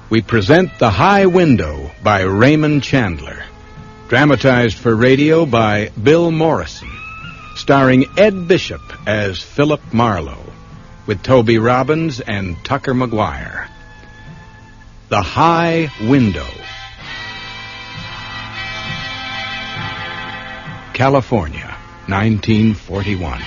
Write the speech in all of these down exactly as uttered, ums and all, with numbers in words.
we present The High Window by Raymond Chandler, dramatized for radio by Bill Morrison, starring Ed Bishop as Philip Marlowe, with Toby Robbins and Tucker McGuire. The High Window. California, nineteen forty-one.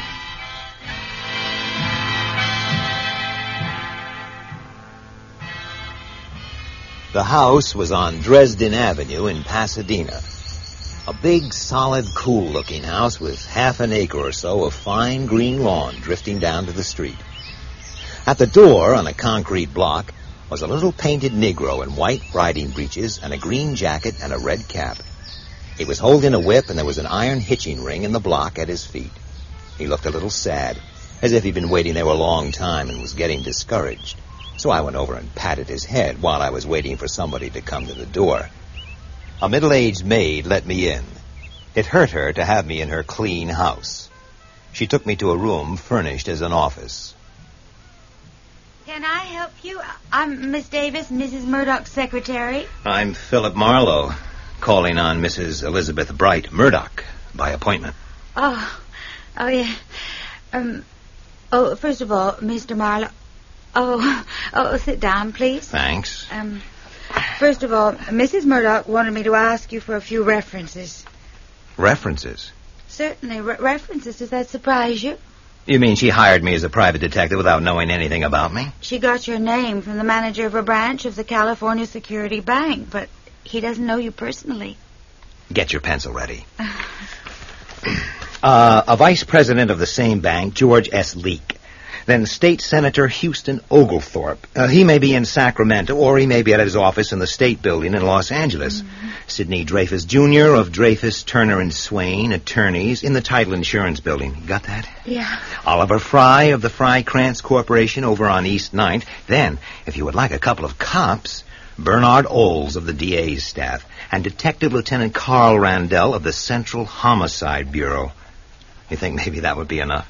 The house was on Dresden Avenue in Pasadena. A big, solid, cool-looking house with half an acre or so of fine green lawn drifting down to the street. At the door, on a concrete block, was a little painted Negro in white riding breeches and a green jacket and a red cap. He was holding a whip, and there was an iron hitching ring in the block at his feet. He looked a little sad, as if he'd been waiting there a long time and was getting discouraged. So I went over and patted his head while I was waiting for somebody to come to the door. A middle-aged maid let me in. It hurt her to have me in her clean house. She took me to a room furnished as an office. Can I help you? I'm Miss Davis, Missus Murdoch's secretary. I'm Philip Marlowe, calling on Missus Elizabeth Bright Murdoch by appointment. Oh, oh, yeah. Um, oh, first of all, Mister Marlowe... Oh, oh, sit down, please. Thanks. Um, first of all, Missus Murdoch wanted me to ask you for a few references. References? Certainly, re- references. Does that surprise you? You mean she hired me as a private detective without knowing anything about me? She got your name from the manager of a branch of the California Security Bank, but he doesn't know you personally. Get your pencil ready. uh, a vice president of the same bank, George S. Leake. Then State Senator Houston Oglethorpe. Uh, he may be in Sacramento, or he may be at his office in the State Building in Los Angeles. Mm-hmm. Sidney Dreyfus Junior of Dreyfus, Turner and Swain, attorneys, in the Title Insurance Building. Got that? Yeah. Oliver Fry of the Fry Krantz Corporation over on East ninth. Then, if you would like a couple of cops, Bernard Olds of the D A's staff, and Detective Lieutenant Carl Randell of the Central Homicide Bureau. You think maybe that would be enough?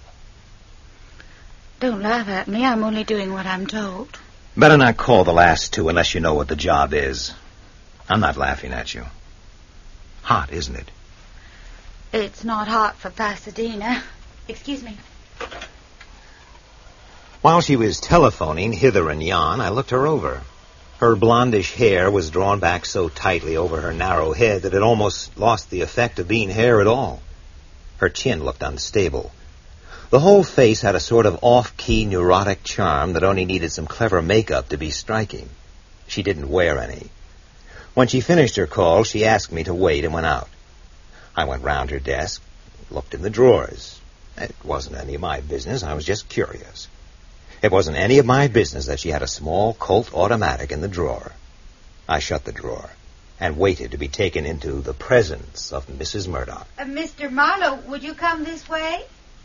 Don't laugh at me. I'm only doing what I'm told. Better not call the last two unless you know what the job is. I'm not laughing at you. Hot, isn't it? It's not hot for Pasadena. Excuse me. While she was telephoning hither and yon, I looked her over. Her blondish hair was drawn back so tightly over her narrow head that it almost lost the effect of being hair at all. Her chin looked unstable. The whole face had a sort of off-key neurotic charm that only needed some clever makeup to be striking. She didn't wear any. When she finished her call, she asked me to wait and went out. I went round her desk, looked in the drawers. It wasn't any of my business. I was just curious. It wasn't any of my business that she had a small Colt automatic in the drawer. I shut the drawer and waited to be taken into the presence of Missus Murdoch. Uh, Mister Marlowe, would you come this way?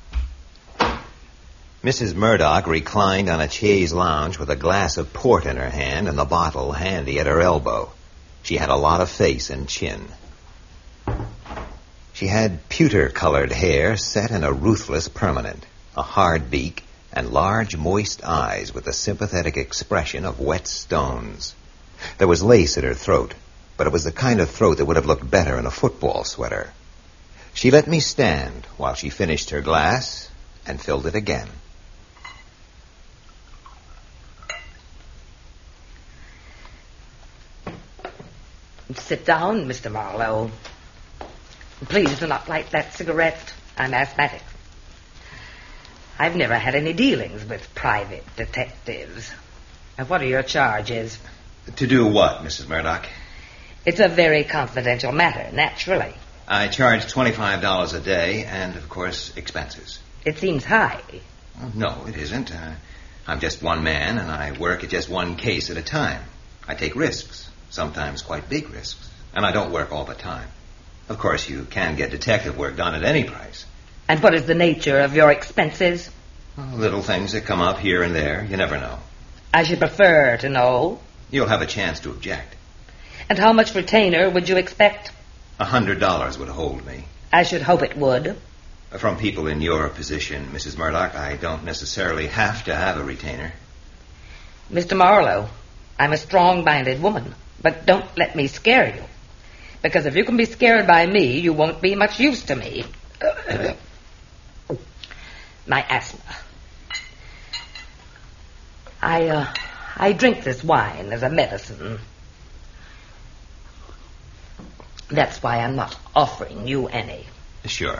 Missus Murdoch reclined on a chaise lounge with a glass of port in her hand and the bottle handy at her elbow. She had a lot of face and chin. She had pewter-colored hair set in a ruthless permanent, a hard beak, and large, moist eyes with a sympathetic expression of wet stones. There was lace at her throat, but it was the kind of throat that would have looked better in a football sweater. She let me stand while she finished her glass and filled it again. Sit down, Mister Marlowe. Please do not light that cigarette. I'm asthmatic. I've never had any dealings with private detectives. Now, what are your charges? To do what, Missus Murdoch? It's a very confidential matter, naturally. I charge twenty-five dollars a day and, of course, expenses. It seems high. Well, no, it isn't. Uh, I'm just one man, and I work at just one case at a time. I take risks, sometimes quite big risks, and I don't work all the time. Of course, you can get detective work done at any price. And what is the nature of your expenses? Well, little things that come up here and there. You never know. I should prefer to know. You'll have a chance to object. And how much retainer would you expect? A hundred dollars would hold me. I should hope it would. From people in your position, Missus Murdoch, I don't necessarily have to have a retainer. Mister Marlowe, I'm a strong-minded woman, but don't let me scare you. Because if you can be scared by me, you won't be much use to me. My asthma. I, uh, I drink this wine as a medicine. That's why I'm not offering you any. Sure.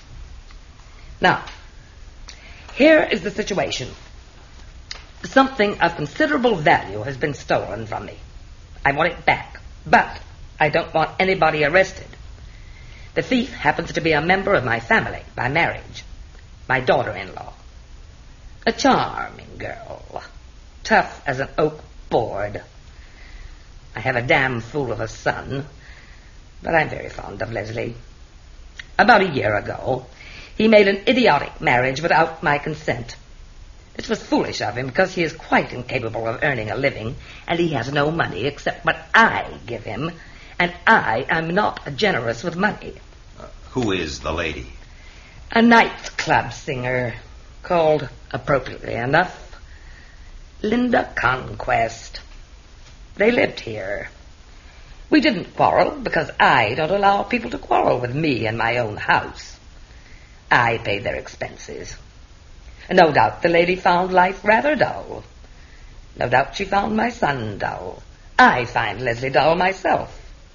Now, here is the situation. Something of considerable value has been stolen from me. I want it back, but I don't want anybody arrested. The thief happens to be a member of my family by marriage, my daughter-in-law. A charming girl, tough as an oak board. I have a damn fool of a son, but I'm very fond of Leslie. About a year ago, he made an idiotic marriage without my consent. This was foolish of him because he is quite incapable of earning a living, and he has no money except what I give him, and I am not generous with money. Uh, who is the lady? A nightclub singer called, appropriately enough, Linda Conquest. They lived here. We didn't quarrel because I don't allow people to quarrel with me in my own house. I paid their expenses. No doubt the lady found life rather dull. No doubt she found my son dull. I find Leslie dull myself.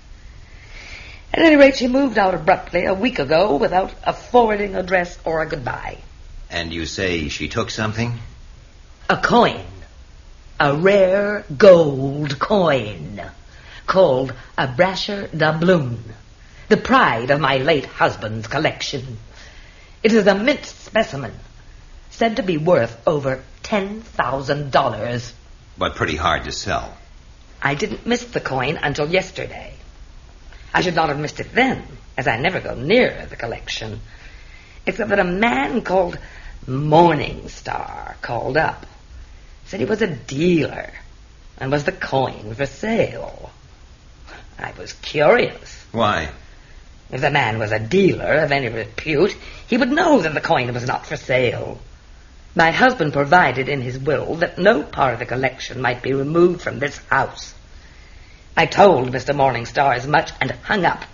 At any rate, she moved out abruptly a week ago without a forwarding address or a goodbye. And you say she took something? A coin. A rare gold coin called a brasher doubloon, the pride of my late husband's collection. It is a mint specimen, said to be worth over ten thousand dollars. But pretty hard to sell. I didn't miss the coin until yesterday. I should not have missed it then, as I never go near the collection, except that a man called Morningstar called up, said he was a dealer, and was the coin for sale. I was curious. Why? If the man was a dealer of any repute, he would know that the coin was not for sale. My husband provided in his will that no part of the collection might be removed from this house. I told Mister Morningstar as much and hung up.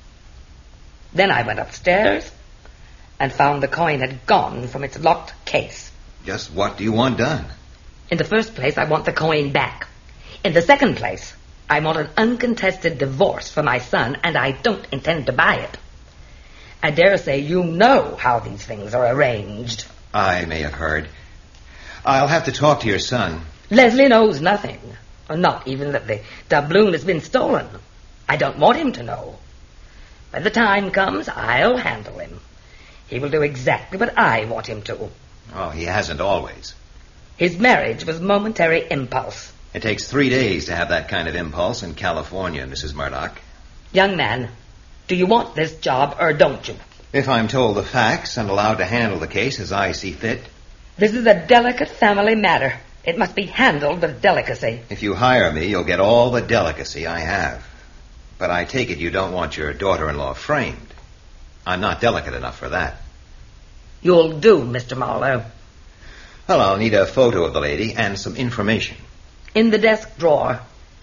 Then I went upstairs and found the coin had gone from its locked case. Just what do you want done? In the first place, I want the coin back. In the second place, I want an uncontested divorce for my son, and I don't intend to buy it. I dare say you know how these things are arranged. I may have heard. I'll have to talk to your son. Leslie knows nothing. Not even that the doubloon has been stolen. I don't want him to know. When the time comes, I'll handle him. He will do exactly what I want him to. Oh, he hasn't always. His marriage was momentary impulse. It takes three days to have that kind of impulse in California, Missus Murdoch. Young man, do you want this job or don't you? If I'm told the facts and allowed to handle the case as I see fit. This is a delicate family matter. It must be handled with delicacy. If you hire me, you'll get all the delicacy I have. But I take it you don't want your daughter-in-law framed. I'm not delicate enough for that. You'll do, Mister Marlowe. Well, I'll need a photo of the lady and some information. In the desk drawer.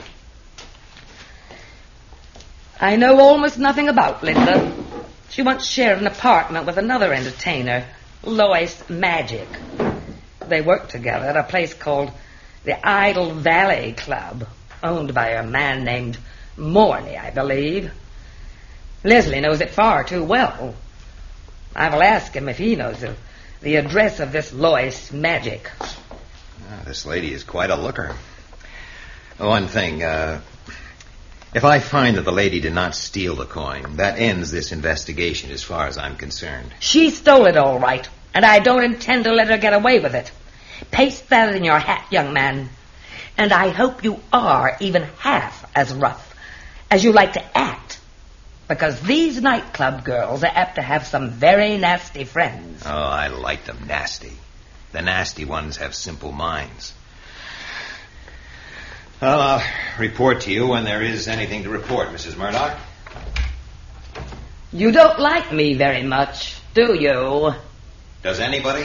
I know almost nothing about Linda. She once shared an apartment with another entertainer, Lois Magic. They worked together at a place called the Idle Valley Club, owned by a man named Morney, I believe. Leslie knows it far too well. I will ask him if he knows the, the address of this Lois Magic. Ah, this lady is quite a looker. One thing, uh, if I find that the lady did not steal the coin, that ends this investigation as far as I'm concerned. She stole it all right, and I don't intend to let her get away with it. Paste that in your hat, young man. And I hope you are even half as rough as you like to act, because these nightclub girls are apt to have some very nasty friends. Oh, I like them nasty. The nasty ones have simple minds. Well, I'll report to you when there is anything to report, Missus Murdoch. You don't like me very much, do you? Does anybody?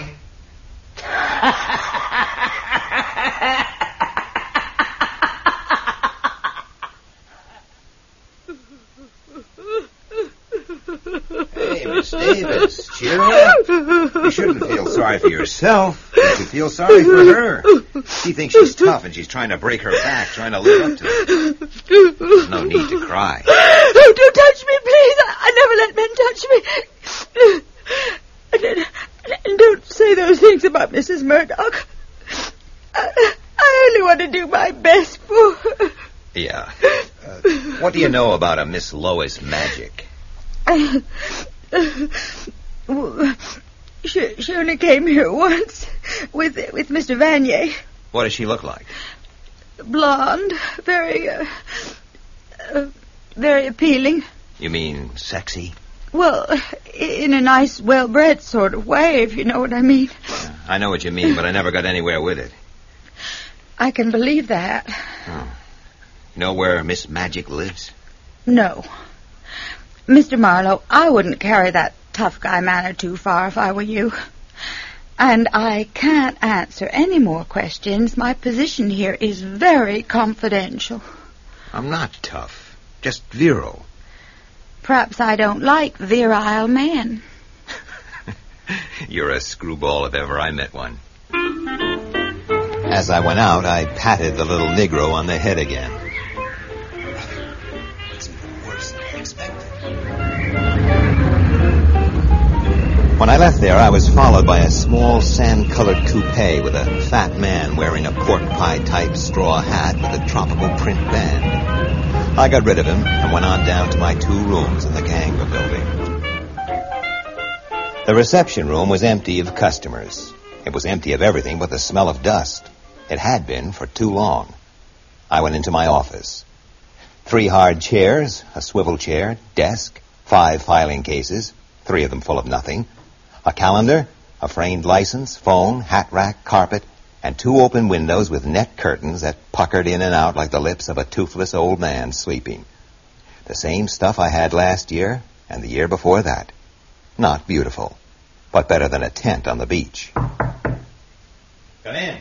Miss Davis, cheer up. You shouldn't feel sorry for yourself. You should feel sorry for her. She thinks she's tough and she's trying to break her back, trying to live up to it. There's no need to cry. Oh, don't touch me, please. I, I never let men touch me. And, and, and don't say those things about Missus Murdoch. I, I only want to do my best for her. Yeah. Uh, what do you know about a Miss Lois Magic? Uh, uh, she, she only came here once with with Mister Vanier. What does she look like? Blonde, very, uh, uh, very appealing. You mean sexy? Well, in a nice, well-bred sort of way, if you know what I mean. Yeah, I know what you mean, but I never got anywhere with it. I can believe that. Oh. You know where Miss Magic lives? No. Mister Marlowe, I wouldn't carry that tough guy manner too far if I were you. And I can't answer any more questions. My position here is very confidential. I'm not tough, just virile. Perhaps I don't like virile men. You're a screwball if ever I met one. As I went out, I patted the little Negro on the head again. It's even worse than I expected. When I left there, I was followed by a small sand-colored coupe with a fat man wearing a pork pie-type straw hat with a tropical print band. I got rid of him and went on down to my two rooms in the Ganga building. The reception room was empty of customers. It was empty of everything but the smell of dust. It had been for too long. I went into my office. Three hard chairs, a swivel chair, desk, five filing cases, three of them full of nothing, a calendar, a framed license, phone, hat rack, carpet, and two open windows with net curtains that puckered in and out like the lips of a toothless old man sleeping. The same stuff I had last year and the year before that. Not beautiful, but better than a tent on the beach. Come in.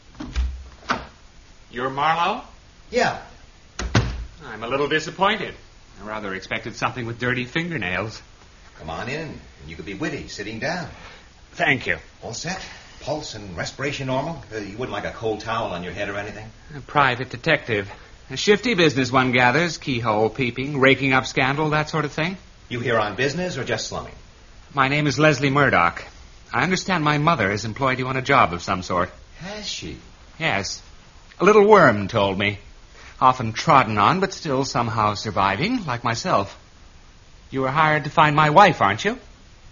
You're Marlowe? Yeah. I'm a little disappointed. I rather expected something with dirty fingernails. Come on in, and you could be witty sitting down. Thank you. All set? Pulse and respiration normal? Uh, you wouldn't like a cold towel on your head or anything? A private detective. A shifty business, one gathers. Keyhole peeping, raking up scandal, that sort of thing. You here on business or just slumming? My name is Leslie Murdoch. I understand my mother has employed you on a job of some sort. Has she? Yes. A little worm told me. Often trodden on, but still somehow surviving, like myself. You were hired to find my wife, aren't you?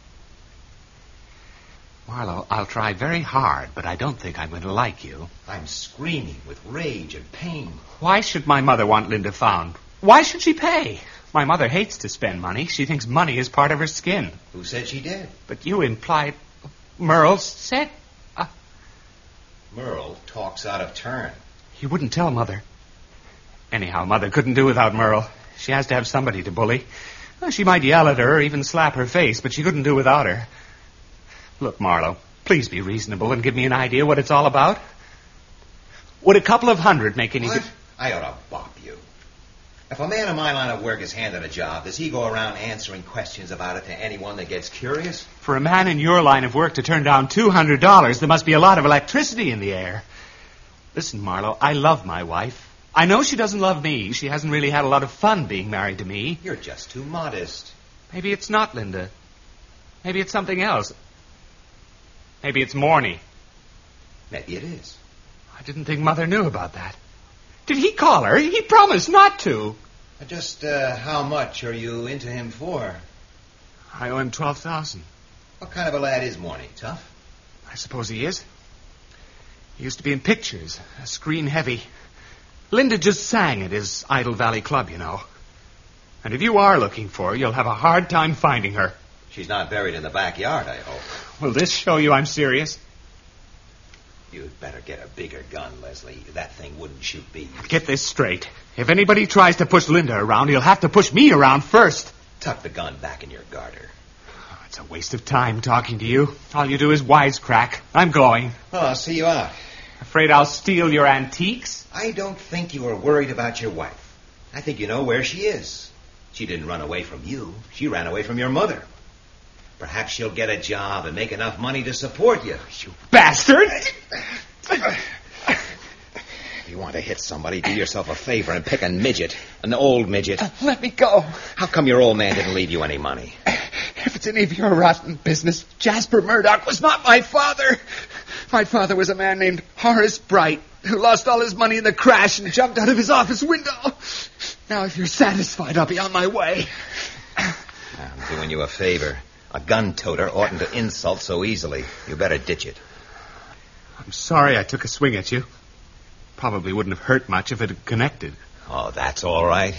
Marlowe, I'll try very hard, but I don't think I'm going to like you. I'm screaming with rage and pain. Why should my mother want Linda found? Why should she pay? My mother hates to spend money. She thinks money is part of her skin. Who said she did? But you implied... Merle said... Uh... Merle talks out of turn. You wouldn't tell Mother. Anyhow, Mother couldn't do without Merle. She has to have somebody to bully. Well, she might yell at her or even slap her face, but she couldn't do without her. Look, Marlowe, please be reasonable and give me an idea what it's all about. Would a couple of hundred make any... What? I ought to bop you. If a man in my line of work is handed a job, does he go around answering questions about it to anyone that gets curious? For a man in your line of work to turn down two hundred dollars, there must be a lot of electricity in the air. Listen, Marlowe, I love my wife. I know she doesn't love me. She hasn't really had a lot of fun being married to me. You're just too modest. Maybe it's not Linda. Maybe it's something else. Maybe it's Morny. Maybe it is. I didn't think Mother knew about that. Did he call her? He promised not to. Just uh, how much are you into him for? I owe him twelve thousand. What kind of a lad is Morny? Tough? I suppose he is. He used to be in pictures, a screen heavy. Linda just sang at his Idle Valley Club, you know. And if you are looking for her, you'll have a hard time finding her. She's not buried in the backyard, I hope. Will this show you I'm serious? You'd better get a bigger gun, Leslie. That thing wouldn't shoot bees. Get this straight. If anybody tries to push Linda around, he'll have to push me around first. Tuck the gun back in your garter. Oh, it's a waste of time talking to you. All you do is wisecrack. I'm going. Well, I'll see you out. Afraid I'll steal your antiques? I don't think you are worried about your wife. I think you know where she is. She didn't run away from you. She ran away from your mother. Perhaps you'll get a job and make enough money to support you. You bastard! If you want to hit somebody, do yourself a favor and pick a midget. An old midget. Uh, let me go. How come your old man didn't leave you any money? If it's any of your rotten business, Jasper Murdoch was not my father. My father was a man named Horace Bright, who lost all his money in the crash and jumped out of his office window. Now, if you're satisfied, I'll be on my way. I'm doing you a favor. A gun-toter oughtn't to insult so easily. You better ditch it. I'm sorry I took a swing at you. Probably wouldn't have hurt much if it had connected. Oh, that's all right.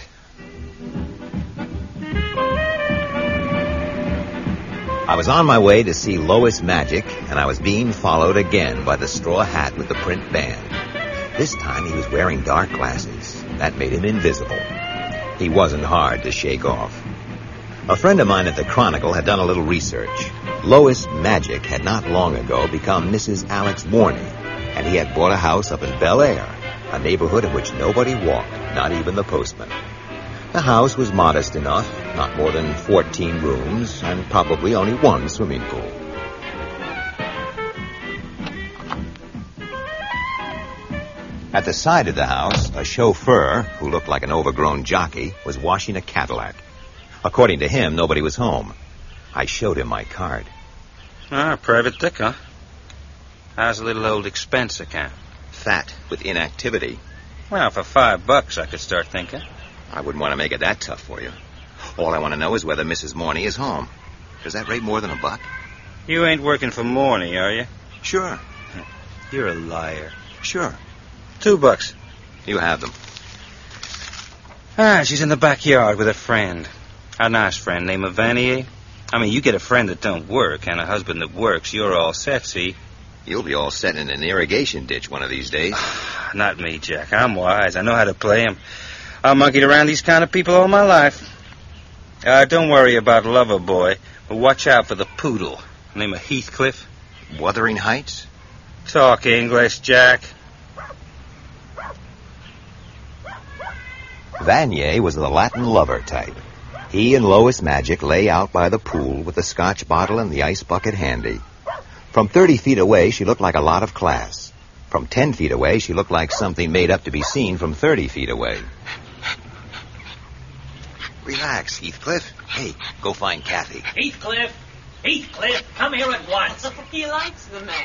I was on my way to see Lois Magic, and I was being followed again by the straw hat with the print band. This time he was wearing dark glasses. That made him invisible. He wasn't hard to shake off. A friend of mine at the Chronicle had done a little research. Lois Magic had not long ago become Missus Alex Warney, and he had bought a house up in Bel Air, a neighborhood in which nobody walked, not even the postman. The house was modest enough, not more than fourteen rooms, and probably only one swimming pool. At the side of the house, a chauffeur, who looked like an overgrown jockey, was washing a Cadillac. According to him, nobody was home. I showed him my card. Ah, private dick, huh? How's a little old expense account? Fat with inactivity. Well, for five bucks, I could start thinking. I wouldn't want to make it that tough for you. All I want to know is whether Missus Morney is home. Does that rate more than a buck? You ain't working for Morney, are you? Sure. You're a liar. Sure. Two bucks. You have them. Ah, she's in the backyard with a friend. A nice friend named Vanier. I mean, you get a friend that don't work and a husband that works, you're all set, see? You'll be all set in an irrigation ditch one of these days. Not me, Jack. I'm wise. I know how to play 'em. I monkeyed around these kind of people all my life. Uh, don't worry about Lover Boy, but watch out for the poodle. Name of Heathcliff. Wuthering Heights? Talk English, Jack. Vanier was the Latin lover type. He and Lois Magic lay out by the pool with the scotch bottle and the ice bucket handy. From thirty feet away, she looked like a lot of class. From ten feet away, she looked like something made up to be seen from thirty feet away. Relax, Heathcliff. Hey, go find Kathy. Heathcliff! Heathcliff, come here at once. He likes the man.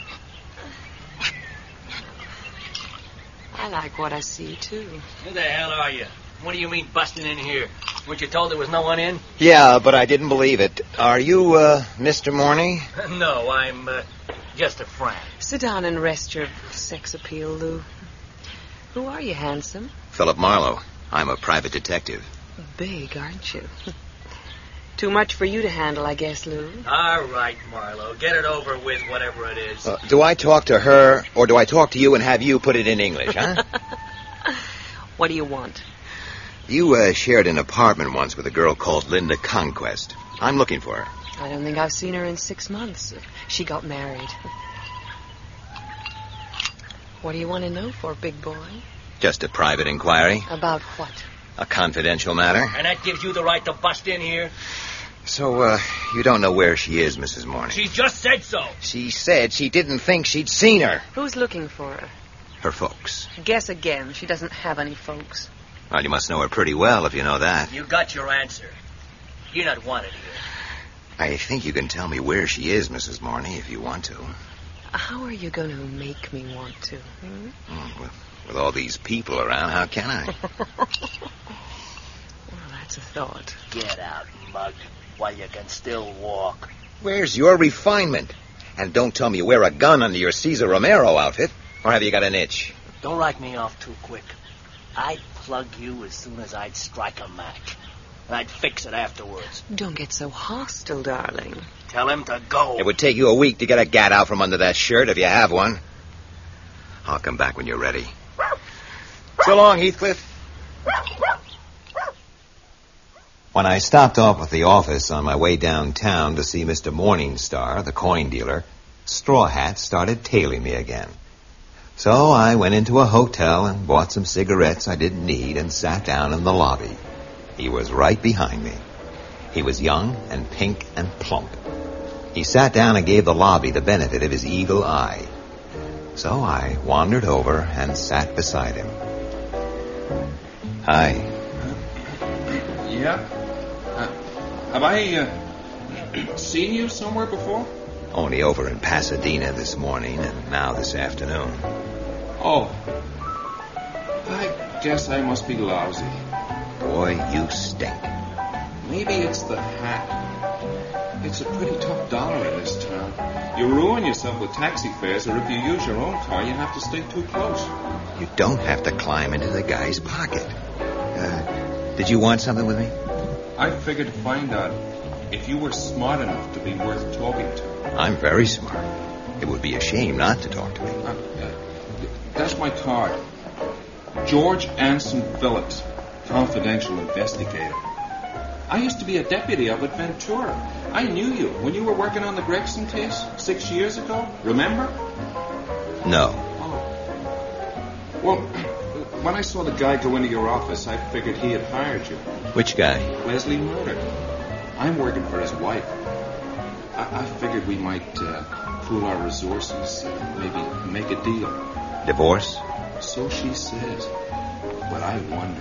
I like what I see, too. Who the hell are you? What do you mean busting in here? Weren't you told there was no one in? Yeah, but I didn't believe it. Are you, uh, Mister Morney? No, I'm, uh, just a friend. Sit down and rest your sex appeal, Lou. Who are you, handsome? Philip Marlowe. I'm a private detective. Big, aren't you? Too much for you to handle, I guess, Lou. All right, Marlowe. Get it over with, whatever it is. Uh, do I talk to her, or do I talk to you and have you put it in English, huh? What do you want? You uh, shared an apartment once with a girl called Linda Conquest. I'm looking for her. I don't think I've seen her in six months. She got married. What do you want to know for, big boy? Just a private inquiry. About what? A confidential matter. And that gives you the right to bust in here? So, uh, you don't know where she is, Missus Morney? She just said so. She said she didn't think she'd seen her. Who's looking for her? Her folks. Guess again. She doesn't have any folks. Well, you must know her pretty well if you know that. You got your answer. You're not wanted here. I think you can tell me where she is, Missus Morney, if you want to. How are you going to make me want to? Hmm? Mm, with, with all these people around, how can I? Well, that's a thought. Get out, mug, while you can still walk. Where's your refinement? And don't tell me you wear a gun under your Cesar Romero outfit. Or have you got an itch? Don't write me off too quick. I'd plug you as soon as I'd strike a match. And I'd fix it afterwards. Don't get so hostile, darling. Tell him to go. It would take you a week to get a gat out from under that shirt if you have one. I'll come back when you're ready. So long, Heathcliff. When I stopped off at the office on my way downtown to see Mister Morningstar, the coin dealer, Straw Hat started tailing me again. So I went into a hotel and bought some cigarettes I didn't need and sat down in the lobby. He was right behind me. He was young and pink and plump. He sat down and gave the lobby the benefit of his eagle eye. So I wandered over and sat beside him. Hi. Yeah? Uh, have I uh, seen you somewhere before? Only over in Pasadena this morning and now this afternoon. Oh. I guess I must be lousy. Boy, you stink. Maybe it's the hat. It's a pretty tough dollar in this town. You ruin yourself with taxi fares, or if you use your own car, you have to stay too close. You don't have to climb into the guy's pocket. Uh, did you want something with me? I figured to find out if you were smart enough to be worth talking to. I'm very smart. It would be a shame not to talk to me. Uh, uh, that's my card. George Anson Phillips, confidential investigator. I used to be a deputy up at Ventura. I knew you when you were working on the Gregson case six years ago. Remember? No. Oh. Well, when I saw the guy go into your office, I figured he had hired you. Which guy? Leslie Murder. I'm working for his wife. I, I figured we might uh, pool our resources, maybe make a deal. Divorce? So she says. But I wonder.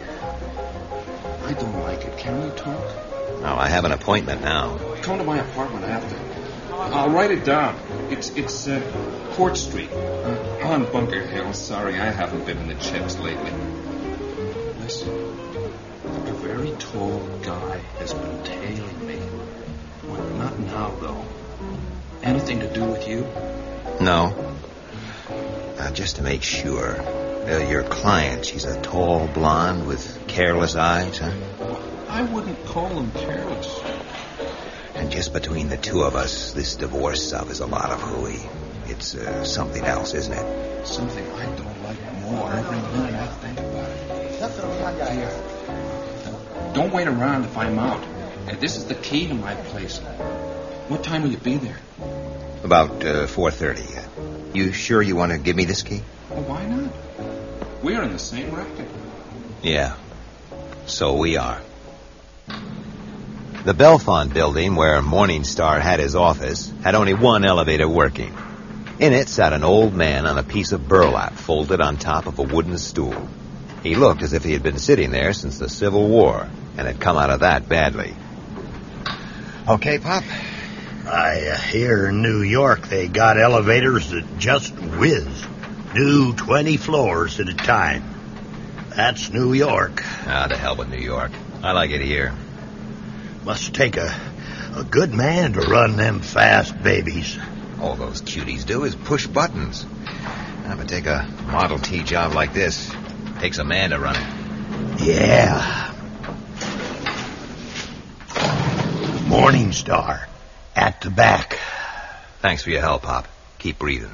I don't like it. Can we talk? Well, I have an appointment now. Come to my apartment after. I'll write it down. It's it's uh, Court Street uh, on Bunker Hill. Sorry, I haven't been in the chips lately. Listen, a very tall guy has been tailing me. Well, not now, though. Anything to do with you? No. Uh, just to make sure. Uh, your client, she's a tall blonde with careless eyes, huh? I wouldn't call them careless. And just between the two of us, this divorce stuff is a lot of hooey. It's uh, something else, isn't it? Something I don't like more every minute I think about it. Here. Don't wait around if I'm out. Uh, this is the key to my place. What time will you be there? About uh, four thirty. You sure you want to give me this key? Well, why not? We're in the same racket. Yeah, so we are. The Belfont building, where Morningstar had his office, had only one elevator working. In it sat an old man on a piece of burlap folded on top of a wooden stool. He looked as if he had been sitting there since the Civil War and had come out of that badly. Okay, Pop? I uh, hear in New York they got elevators that just whiz. Do twenty floors at a time. That's New York. Ah, the hell with New York. I like it here. Must take a, a good man to run them fast babies. All those cuties do is push buttons. Now, to take a Model T job like this, takes a man to run it. Yeah. Morningstar. At the back. Thanks for your help, Pop. Keep breathing.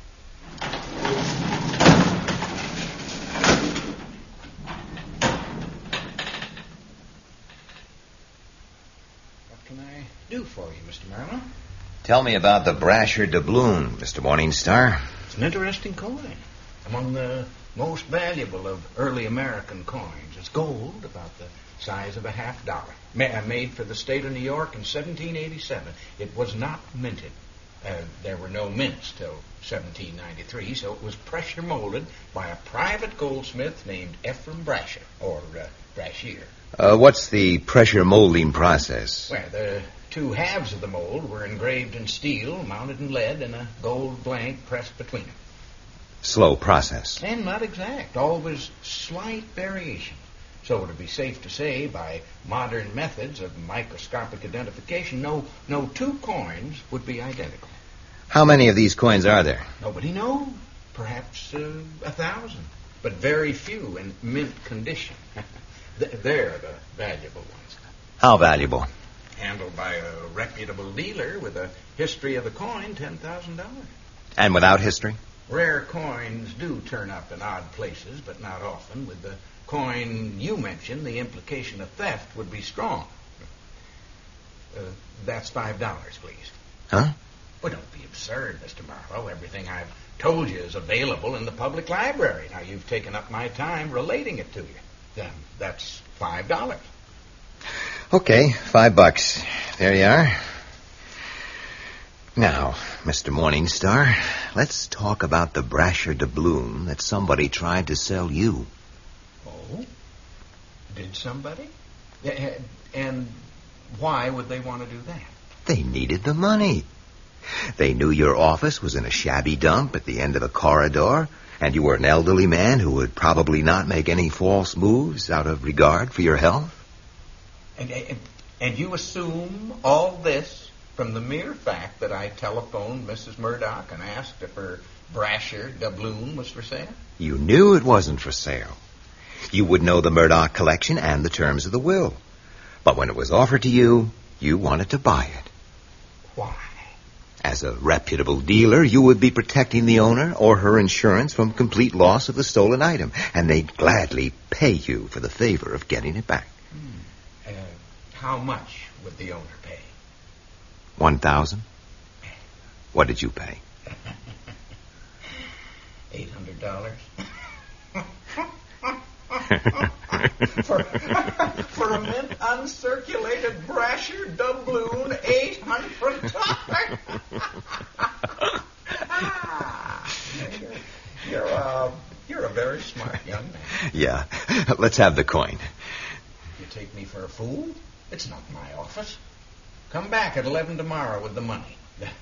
What can I do for you, Mister Marlowe? Tell me about the Brasher doubloon, Mister Morningstar. It's an interesting coin. Among the most valuable of early American coins. It's gold, about the size of a half dollar. Ma- made for the state of New York in seventeen eighty-seven. It was not minted. Uh, there were no mints till seventeen ninety-three, so it was pressure molded by a private goldsmith named Ephraim Brasher, or uh, Brashear. Uh, what's the pressure molding process? Well, the two halves of the mold were engraved in steel, mounted in lead, and a gold blank pressed between them. Slow process. And not exact, always slight variation. So to be safe to say, by modern methods of microscopic identification, no no two coins would be identical. How many of these coins are there? Nobody knows. Perhaps uh, a thousand, but very few in mint condition. They're the valuable ones. How valuable? Handled by a reputable dealer with a history of the coin, ten thousand dollars. And without history? Rare coins do turn up in odd places, but not often. With the coin you mentioned, the implication of theft would be strong. Uh, that's five dollars, please. Huh? Well, don't be absurd, Mister Marlowe. Everything I've told you is available in the public library. Now, you've taken up my time relating it to you. Then that's five dollars. Okay, five bucks. There you are. Now, Mister Morningstar, let's talk about the Brasher doubloon that somebody tried to sell you. Oh? Did somebody? And why would they want to do that? They needed the money. They knew your office was in a shabby dump at the end of a corridor, and you were an elderly man who would probably not make any false moves out of regard for your health. And, and, and you assume all this from the mere fact that I telephoned Missus Murdoch and asked if her Brasher doubloon was for sale? You knew it wasn't for sale. You would know the Murdoch collection and the terms of the will. But when it was offered to you, you wanted to buy it. Why? As a reputable dealer, you would be protecting the owner or her insurance from complete loss of the stolen item, and they'd gladly pay you for the favor of getting it back. Hmm. Uh, how much would the owner pay? One thousand. What did you pay? Eight hundred dollars. for, for a mint uncirculated Brasher doubloon, eight hundred dollars. ah, you're, you're, uh, you're a very smart young man. Yeah. Let's have the coin. You take me for a fool? It's not my office. Come back at eleven tomorrow with the money.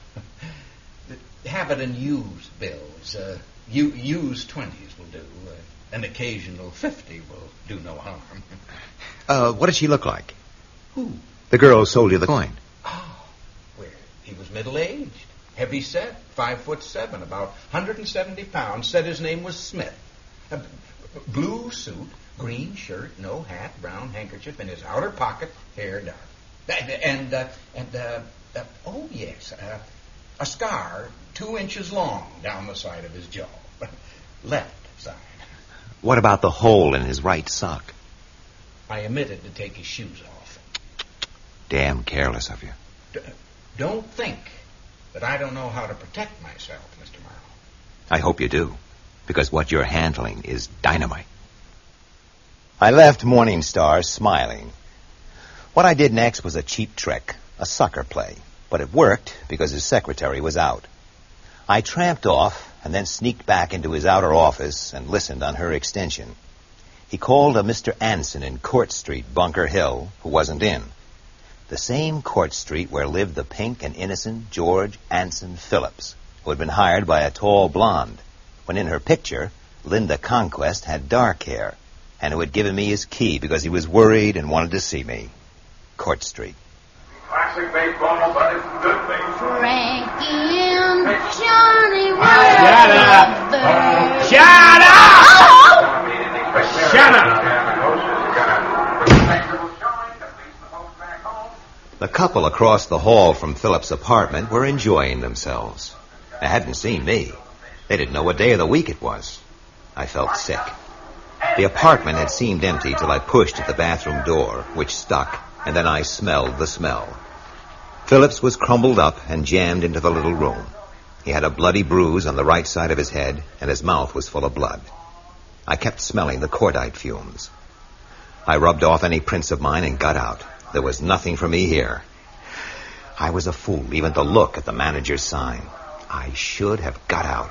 Have it in used bills. Uh, u- used twenties will do. Uh, an occasional fifty will do no harm. Uh, what did she look like? Who? The girl who sold you the coin. Oh, well, he was middle-aged, heavy set, five foot seven, about one hundred seventy pounds. Said his name was Smith. A b- blue suit, green shirt, no hat, brown handkerchief in his outer pocket, hair dark. And, uh, and, uh, uh, oh, yes, uh, a scar two inches long down the side of his jaw. Left side. What about the hole in his right sock? I omitted to take his shoes off. Damn careless of you. D- don't think that I don't know how to protect myself, Mister Marlowe. I hope you do, because what you're handling is dynamite. I left Morningstar smiling. What I did next was a cheap trick, a sucker play, but it worked because his secretary was out. I tramped off and then sneaked back into his outer office and listened on her extension. He called a Mister Anson in Court Street, Bunker Hill, who wasn't in. The same Court Street where lived the pink and innocent George Anson Phillips, who had been hired by a tall blonde, when in her picture, Linda Conquest had dark hair, and who had given me his key because he was worried and wanted to see me. Court Street. Classic baseball, but it's a good thing. Frankie and Johnny were Shut up! lovers. Shut up! Oh! Shut up! The couple across the hall from Phillips' apartment were enjoying themselves. They hadn't seen me. They didn't know what day of the week it was. I felt sick. The apartment had seemed empty till I pushed at the bathroom door, which stuck, and then I smelled the smell. Phillips was crumpled up and jammed into the little room. He had a bloody bruise on the right side of his head, and his mouth was full of blood. I kept smelling the cordite fumes. I rubbed off any prints of mine and got out. There was nothing for me here. I was a fool even to look at the manager's sign. I should have got out.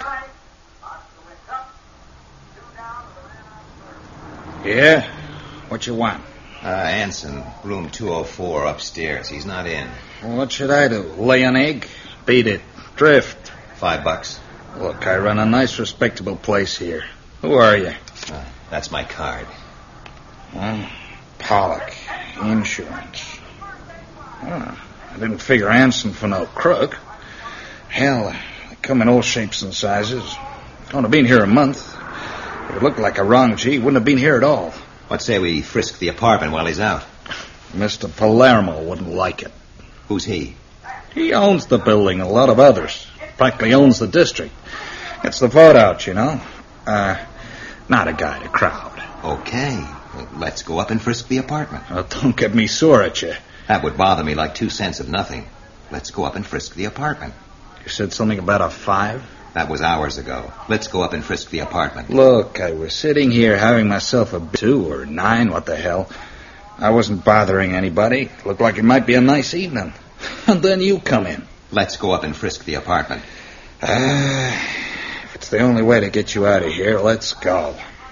Yeah? What you want? Uh, Anson, room two oh four upstairs. He's not in. What should I do? Lay an egg? Beat it. Drift. Five bucks. Look, I run a nice, respectable place here. Who are you? Uh, that's my card. Well, Pollock. Insurance. Oh, I didn't figure Anson for no crook. Hell, they come in all shapes and sizes. Only been here a month. If it looked like a wrong G, wouldn't have been here at all. What say we frisk the apartment while he's out? Mister Palermo wouldn't like it. Who's he? He owns the building and a lot of others. Practically owns the district. Gets the vote out, you know. Uh, not a guy to crowd. Okay. Well, let's go up and frisk the apartment. Oh, don't get me sore at you. That would bother me like two cents of nothing. Let's go up and frisk the apartment. You said something about a five? That was hours ago. Let's go up and frisk the apartment. Look, I was sitting here having myself a two or nine, what the hell. I wasn't bothering anybody. Looked like it might be a nice evening. And then you come in. Let's go up and frisk the apartment. Uh, if it's the only way to get you out of here, let's go.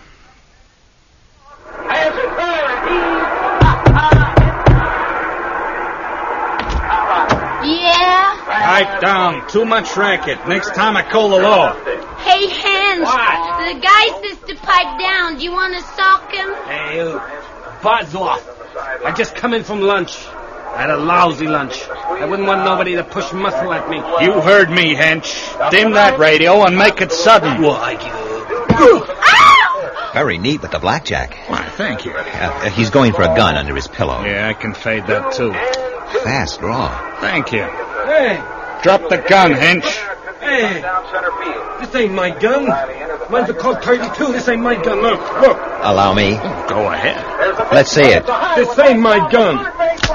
Yeah? Pipe down. Too much racket. Next time I call the law. Hey, Hans. What? The guy says to pipe down. Do you want to sock him? Hey, you. Buzz off. I just come in from lunch. I had a lousy lunch. I wouldn't want nobody to push muscle at me. You heard me, Hench. Dim that radio and make it sudden. Why, you... Very neat with the blackjack. Why, thank you. Uh, he's going for a gun under his pillow. Yeah, I can fade that, too. Fast draw. Thank you. Hey. Drop the gun, Hench. Hey. This ain't my gun. Mine's a Colt thirty-two. This ain't my gun. Look, look. Allow me. Oh, go ahead. Let's see it. This ain't my gun.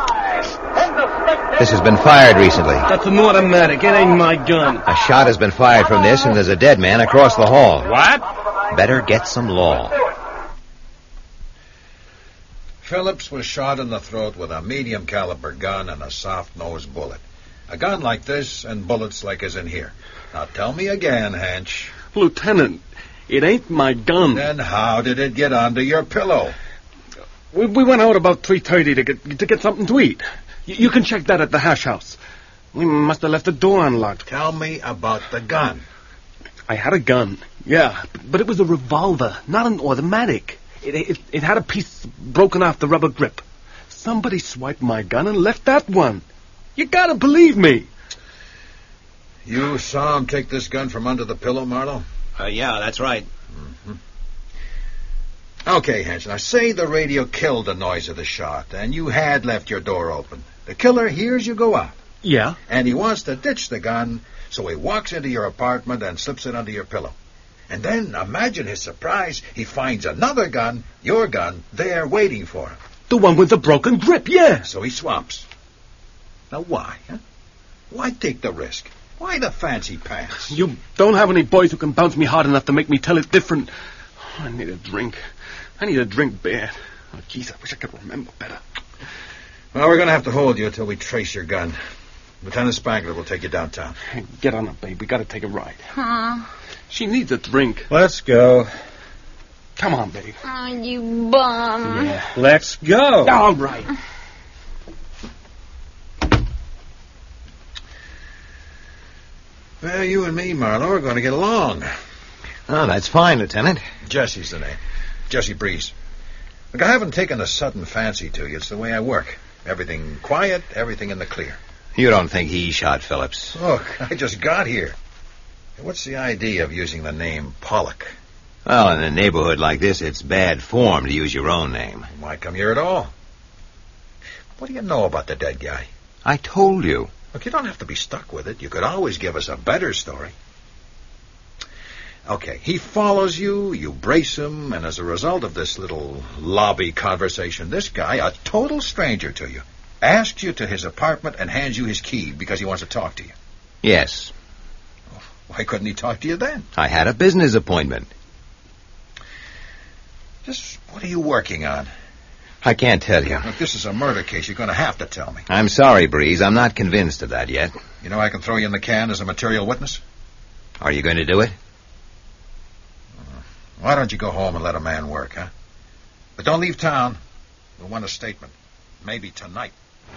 This has been fired recently. That's an automatic. It ain't my gun. A shot has been fired from this, and there's a dead man across the hall. What? Better get some law. Phillips was shot in the throat with a medium caliber gun and a soft-nosed bullet. A gun like this and bullets like is in here. Now tell me again, Hench. Lieutenant, it ain't my gun. Then how did it get under your pillow? We, we went out about three thirty to get to get something to eat. You, you can check that at the hash house. We must have left the door unlocked. Tell me about the gun. I had a gun, yeah, but it was a revolver, not an automatic. It, it, it had a piece broken off the rubber grip. Somebody swiped my gun and left that one. You gotta believe me. You saw him take this gun from under the pillow, Marlowe? Uh, yeah, that's right. Mm-hmm. Okay, Hans, now say the radio killed the noise of the shot, and you had left your door open. The killer hears you go out. Yeah? And he wants to ditch the gun, so he walks into your apartment and slips it under your pillow. And then, imagine his surprise, he finds another gun, your gun, there waiting for him. The one with the broken grip, yeah. So he swaps. Now why, huh? Why take the risk? Why the fancy pants? You don't have any boys who can bounce me hard enough to make me tell it different. Oh, I need a drink. I need a drink bad. Oh, jeez, I wish I could remember better. Well, we're going to have to hold you until we trace your gun. Lieutenant Spangler will take you downtown. Hey, get on it, babe. We got to take a ride. Huh? She needs a drink. Let's go. Come on, babe. Oh, you bum. Yeah. Let's go. All right. Well, you and me, Marlowe, are going to get along. Oh, that's fine, Lieutenant. Jesse's the name. Jesse Breeze. Look, I haven't taken a sudden fancy to you. It's the way I work. Everything quiet, everything in the clear. You don't think he shot Phillips? Look, I just got here. What's the idea of using the name Pollock? Well, in a neighborhood like this, it's bad form to use your own name. Why come here at all? What do you know about the dead guy? I told you. Look, you don't have to be stuck with it. You could always give us a better story. Okay, he follows you, you brace him, and as a result of this little lobby conversation, this guy, a total stranger to you, asks you to his apartment and hands you his key because he wants to talk to you. Yes. Why couldn't he talk to you then? I had a business appointment. Just what are you working on? I can't tell you. Look, this is a murder case. You're going to have to tell me. I'm sorry, Breeze. I'm not convinced of that yet. You know I can throw you in the can as a material witness? Are you going to do it? Uh, why don't you go home and let a man work, huh? But don't leave town. We'll want a statement. Maybe tonight.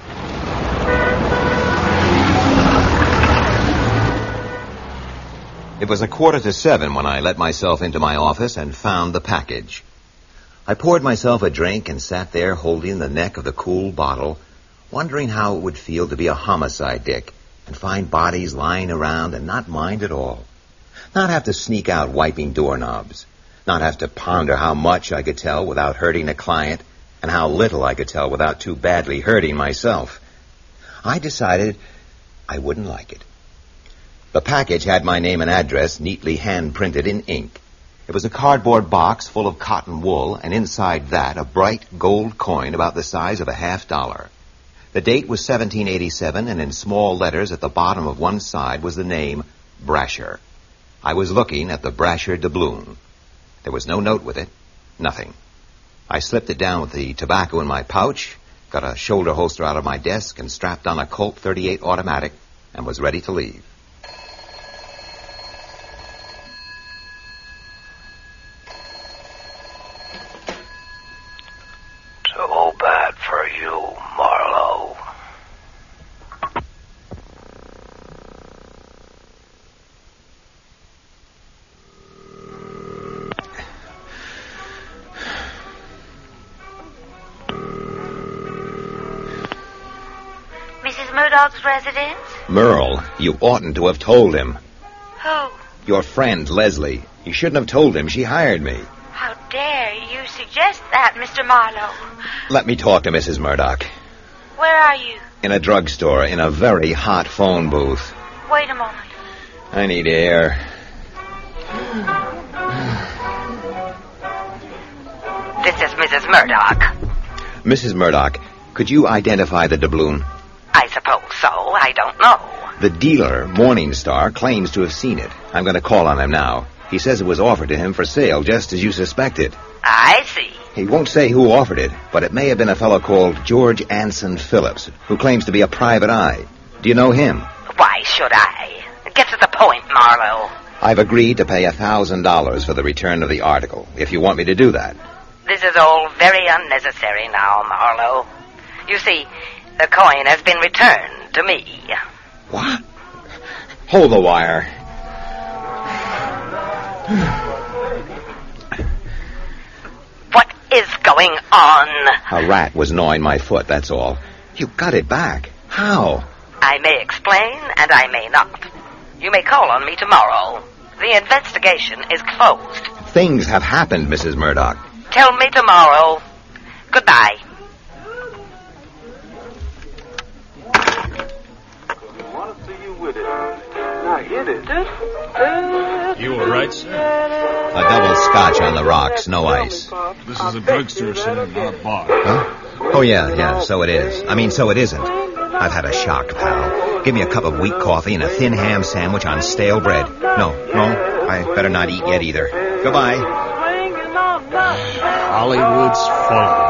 It was a quarter to seven when I let myself into my office and found the package. I poured myself a drink and sat there holding the neck of the cool bottle, wondering how it would feel to be a homicide dick and find bodies lying around and not mind at all. Not have to sneak out wiping doorknobs. Not have to ponder how much I could tell without hurting a client and how little I could tell without too badly hurting myself. I decided I wouldn't like it. The package had my name and address neatly hand-printed in ink. It was a cardboard box full of cotton wool, and inside that a bright gold coin about the size of a half dollar. The date was seventeen eighty-seven, and in small letters at the bottom of one side was the name Brasher. I was looking at the Brasher doubloon. There was no note with it. Nothing. I slipped it down with the tobacco in my pouch, got a shoulder holster out of my desk, and strapped on a Colt thirty-eight automatic, and was ready to leave. Too bad for you, Marlowe. Missus Murdoch's residence? Merle, you oughtn't to have told him. Who? Your friend, Leslie. You shouldn't have told him. She hired me. How dare you suggest that, Mister Marlowe? Let me talk to Missus Murdoch. Where are you? In a drugstore, in a very hot phone booth. Wait a moment. I need air. This is Missus Murdoch. Missus Murdoch, could you identify the doubloon? I suppose so. I don't know. The dealer, Morningstar, claims to have seen it. I'm going to call on him now. He says it was offered to him for sale, just as you suspected. I see. He won't say who offered it, but it may have been a fellow called George Anson Phillips, who claims to be a private eye. Do you know him? Why should I? Get to the point, Marlowe. I've agreed to pay a thousand dollars for the return of the article, if you want me to do that. This is all very unnecessary now, Marlowe. You see, the coin has been returned to me. What? Hold the wire. What is going on? A rat was gnawing my foot, that's all. You got it back. How? I may explain, and I may not. You may call on me tomorrow. The investigation is closed. Things have happened, Missus Murdoch. Tell me tomorrow. Goodbye. You all right, sir? A double scotch on the rocks, no ice. This is a drugstore, sir, not a bar. Huh? Oh, yeah, yeah, so it is. I mean, so it isn't. I've had a shock, pal. Give me a cup of weak coffee and a thin ham sandwich on stale bread. No, no, I better not eat yet either. Goodbye. Hollywood's full.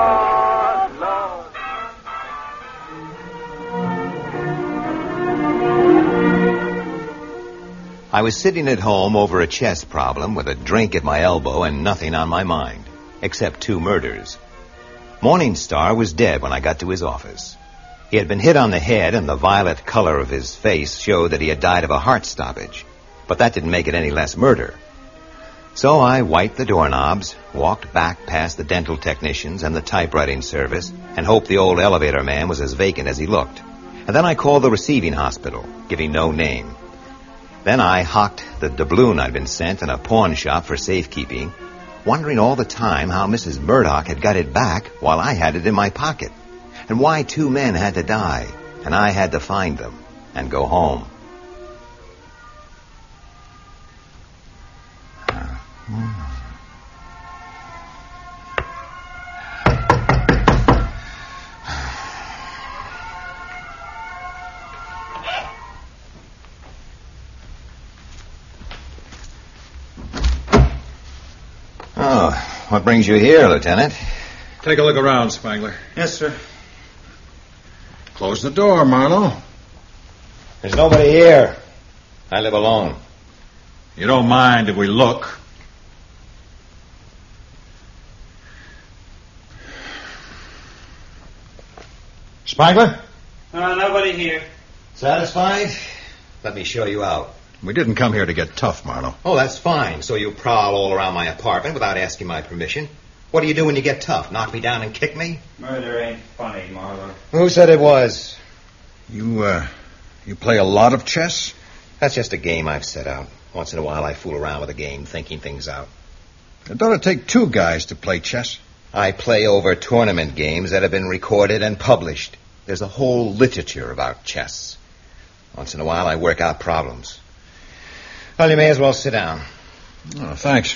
I was sitting at home over a chess problem with a drink at my elbow and nothing on my mind, except two murders. Morningstar was dead when I got to his office. He had been hit on the head, and the violet color of his face showed that he had died of a heart stoppage. But that didn't make it any less murder. So I wiped the doorknobs, walked back past the dental technicians and the typewriting service, and hoped the old elevator man was as vacant as he looked. And then I called the receiving hospital, giving no name. Then I hocked the doubloon I'd been sent in a pawn shop for safekeeping, wondering all the time how Missus Murdoch had got it back while I had it in my pocket, and why two men had to die, and I had to find them and go home. Oh, what brings you here, Lieutenant? Take a look around, Spangler. Yes, sir. Close the door, Marlowe. There's nobody here. I live alone. You don't mind if we look? Spangler? Uh, nobody here. Satisfied? Let me show you out. We didn't come here to get tough, Marlowe. Oh, that's fine. So you prowl all around my apartment without asking my permission. What do you do when you get tough? Knock me down and kick me? Murder ain't funny, Marlowe. Who said it was? You, uh, you play a lot of chess? That's just a game I've set out. Once in a while I fool around with a game, thinking things out. It doesn't take two guys to play chess. I play over tournament games that have been recorded and published. There's a whole literature about chess. Once in a while I work out problems. Well, you may as well sit down. Oh, thanks.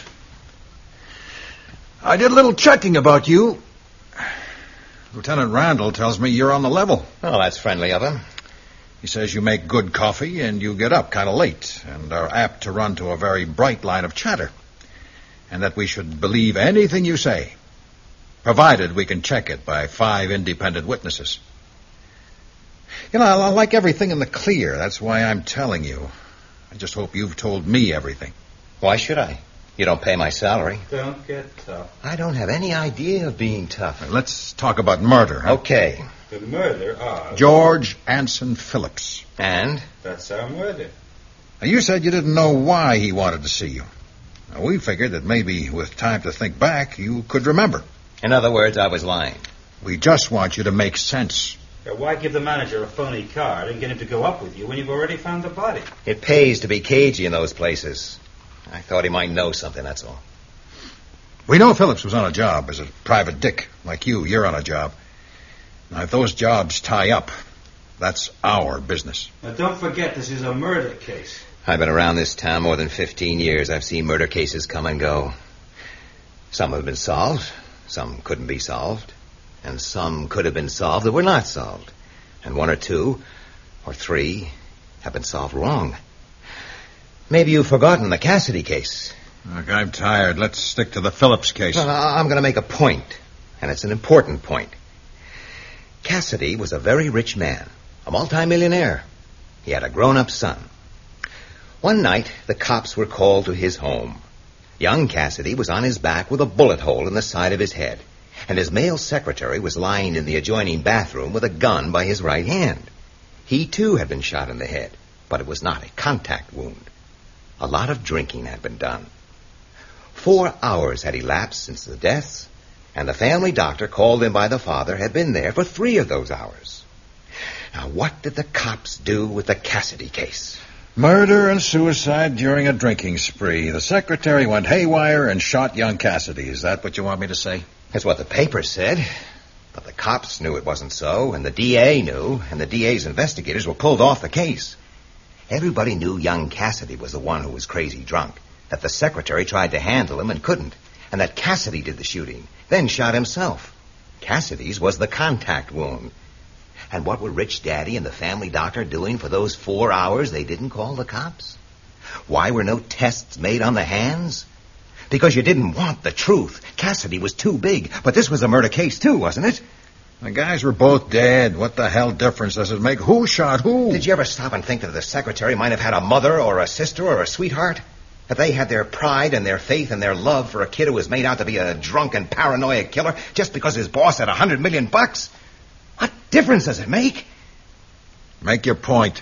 I did a little checking about you. Lieutenant Randall tells me you're on the level. Oh, that's friendly of him. He says you make good coffee and you get up kind of late and are apt to run to a very bright line of chatter. And that we should believe anything you say. provided we can check it by five independent witnesses. You know, I like everything in the clear. That's why I'm telling you. I just hope you've told me everything. Why should I? You don't pay my salary. Don't get tough. I don't have any idea of being tough. Now, let's talk about murder. Huh? Okay. The murder of... George Anson Phillips. And? That's our murder. Now, you said you didn't know why he wanted to see you. Now, we figured that maybe with time to think back, you could remember. In other words, I was lying. We just want you to make sense. Now, why give the manager a phony card and get him to go up with you when you've already found the body? It pays to be cagey in those places. I thought he might know something, that's all. We know Phillips was on a job as a private dick. Like you, you're on a job. Now, if those jobs tie up, that's our business. Now, don't forget, this is a murder case. I've been around this town more than fifteen years. I've seen murder cases come and go. Some have been solved, some couldn't be solved, and some could have been solved that were not solved. And one or two, or three, have been solved wrong. Maybe you've forgotten the Cassidy case. Look, I'm tired. Let's stick to the Phillips case. Well, I'm going to make a point, and it's an important point. Cassidy was a very rich man, a multimillionaire. He had a grown-up son. One night, the cops were called to his home. Young Cassidy was on his back with a bullet hole in the side of his head, and his male secretary was lying in the adjoining bathroom with a gun by his right hand. He, too, had been shot in the head, but it was not a contact wound. A lot of drinking had been done. Four hours had elapsed since the deaths, and the family doctor called in by the father had been there for three of those hours. Now, what did the cops do with the Cassidy case? Murder and suicide during a drinking spree. The secretary went haywire and shot young Cassidy. Is that what you want me to say? That's what the paper said. But the cops knew it wasn't so, and the D A knew, and the D A's investigators were pulled off the case. Everybody knew young Cassidy was the one who was crazy drunk, that the secretary tried to handle him and couldn't, and that Cassidy did the shooting, then shot himself. Cassidy's was the contact wound. And what were Rich Daddy and the family doctor doing for those four hours they didn't call the cops? Why were no tests made on the hands? Because you didn't want the truth. Cassidy was too big, but this was a murder case too, wasn't it? The guys were both dead. What the hell difference does it make? Who shot who? Did you ever stop and think that the secretary might have had a mother or a sister or a sweetheart? That they had their pride and their faith and their love for a kid who was made out to be a drunken, paranoid killer just because his boss had a hundred million bucks? What difference does it make? Make your point.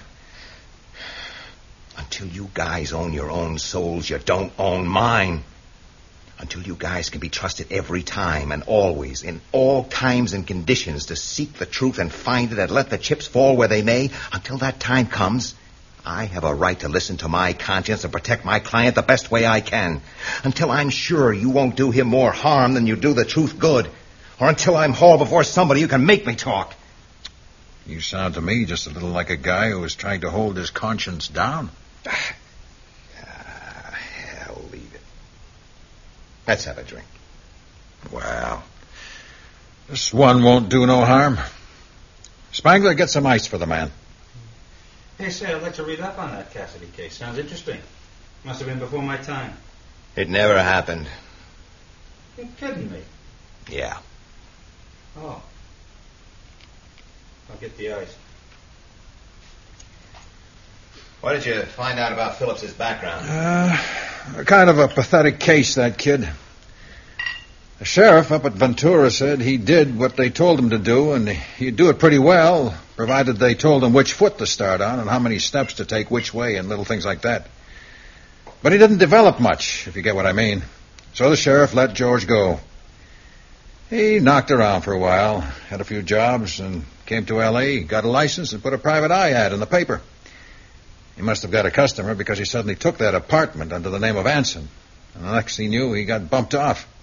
Until you guys own your own souls, you don't own mine. Until you guys can be trusted every time and always, in all times and conditions, to seek the truth and find it and let the chips fall where they may, until that time comes, I have a right to listen to my conscience and protect my client the best way I can. Until I'm sure you won't do him more harm than you do the truth good. Or until I'm hauled before somebody who can make me talk. You sound to me just a little like a guy who is trying to hold his conscience down. Ah, hell, leave it. Let's have a drink. Well, this one won't do no harm. Spangler, get some ice for the man. Hey, say, I'd like to read up on that Cassidy case. Sounds interesting. Must have been before my time. It never happened. You're kidding me. Yeah. Oh. I'll get the ice. What did you find out about Phillips's background? Uh, kind of a pathetic case, that kid. The sheriff up at Ventura said he did what they told him to do, and he'd do it pretty well, provided they told him which foot to start on and how many steps to take which way and little things like that. But he didn't develop much, if you get what I mean. So the sheriff let George go. He knocked around for a while, had a few jobs, and came to L A, got a license, and put a private eye ad in the paper. He must have got a customer because he suddenly took that apartment under the name of Anson. And the next he knew, he got bumped off.